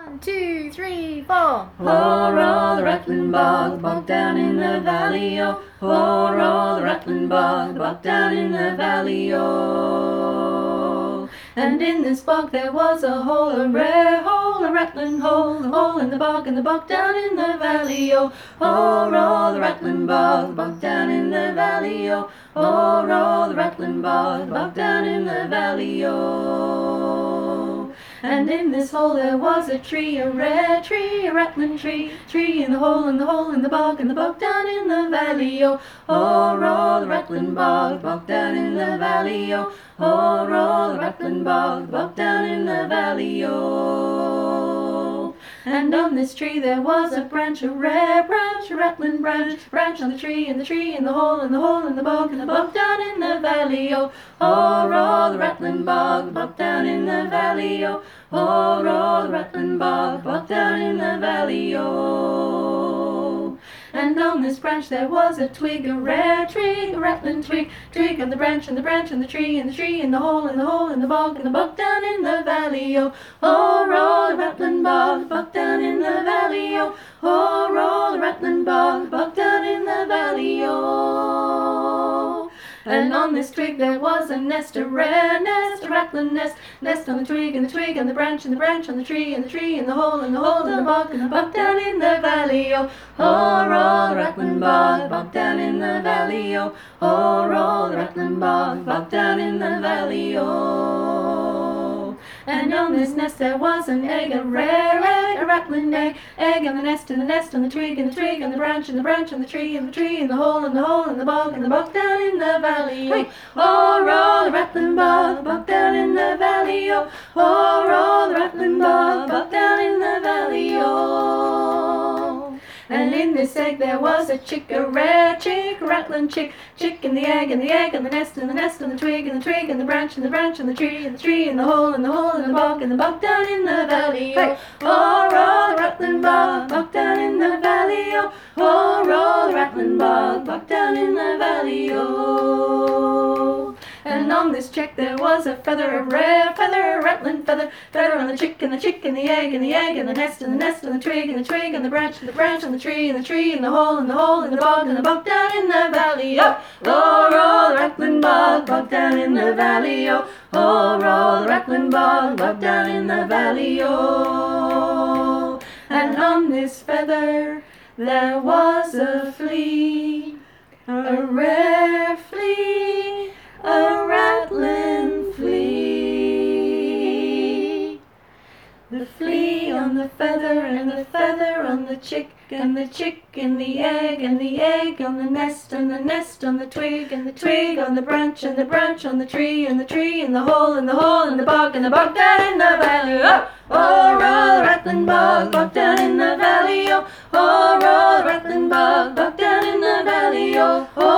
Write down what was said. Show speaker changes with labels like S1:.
S1: 1, 2, 3, 4.
S2: Ho-roll the rattling bog, bog down in the valley, oh. Ho-roll the rattling bog, bog down in the valley, oh. And in this bog there was a hole, a rare hole, a rattling hole, a hole in the bog, and the bog down in the valley, oh. Ho-roll the rattling bog, bog down in the valley, oh. Ho-roll the rattling bog, bog down in the valley, oh. And in this hole there was a tree, a rare tree, a rattling tree, tree in the hole, in the hole, in the bog down in the valley, oh. Oh, roll the rattling bog down in the valley, oh. Oh, roll the rattling bog down in the valley, oh. And on this tree there was a branch, a rare branch, a rattling branch, branch on the tree, in the tree, in the hole, in the hole, in the bog down in the valley, oh. Oh, roll the rattling bog down in the valley, oh. Oh, roll the rattling bog down in the valley, oh. And on this branch there was a twig, a rare twig, a rattling twig, twig on the branch, and the branch on the tree, and the tree, in the hole, in the hole, in the bog down in the valley, oh. Oh, roll the rattling bog down in the valley, oh. Oh, roll the rattling bog down in the valley, oh. And on this twig there was a nest, a rare nest, a rattling nest, nest on the twig, and the twig on the branch, and the branch on the tree, and the tree, in the hole, in the hole, in the bog down in the valley, oh. Oh, roll the rattling bog down in the valley, oh. Oh, roll the rattling bog down in the valley, oh. And on this nest there was an egg, a rare egg, a rattling egg, egg on the nest, and the nest on the twig, and the twig on the branch, and the branch on the tree, and the tree, in the hole, in the hole, in the bog down in the valley, oh. Oh, roll the rattling bog down in the valley, oh. Oh, roll the rattling bog down in the valley, oh. And in this egg there was a chick, a rare chick, a rattling chick, chick in the egg, and the egg on the nest, and the nest on the twig, and the twig, and the branch, and the branch on the tree, and the tree, in the hole, in the hole, in the bog down in the valley, oh. Oh, roll the rattling bog down in the valley, oh. Oh, roll the rattling bog down in the valley, oh. And on this chick there was a feather, a rare feather, a rattling feather, feather on the chick, and the chick, and the egg, and the egg, and the nest, and the nest, and the twig, and the twig, and the branch, on the tree, and the tree, in the hole, in the hole, in the bog down in the valley, oh. Oh, roll the rattling bog down in the valley, oh. Oh, roll the rattling bog down in the valley, oh. And on this feather there was a flea, a rare flea, a rattling flea. The flea on the feather, and the feather on the chick, and the chick in the egg, and the egg on the nest, and the nest on the twig, and the twig on the branch, and the branch on the tree, and the tree, in the hole, in the hole, in the bog down in the valley, oh. Oh, roll the rattling bog down in the valley, oh. Oh, roll the rattling bog down in the valley, oh.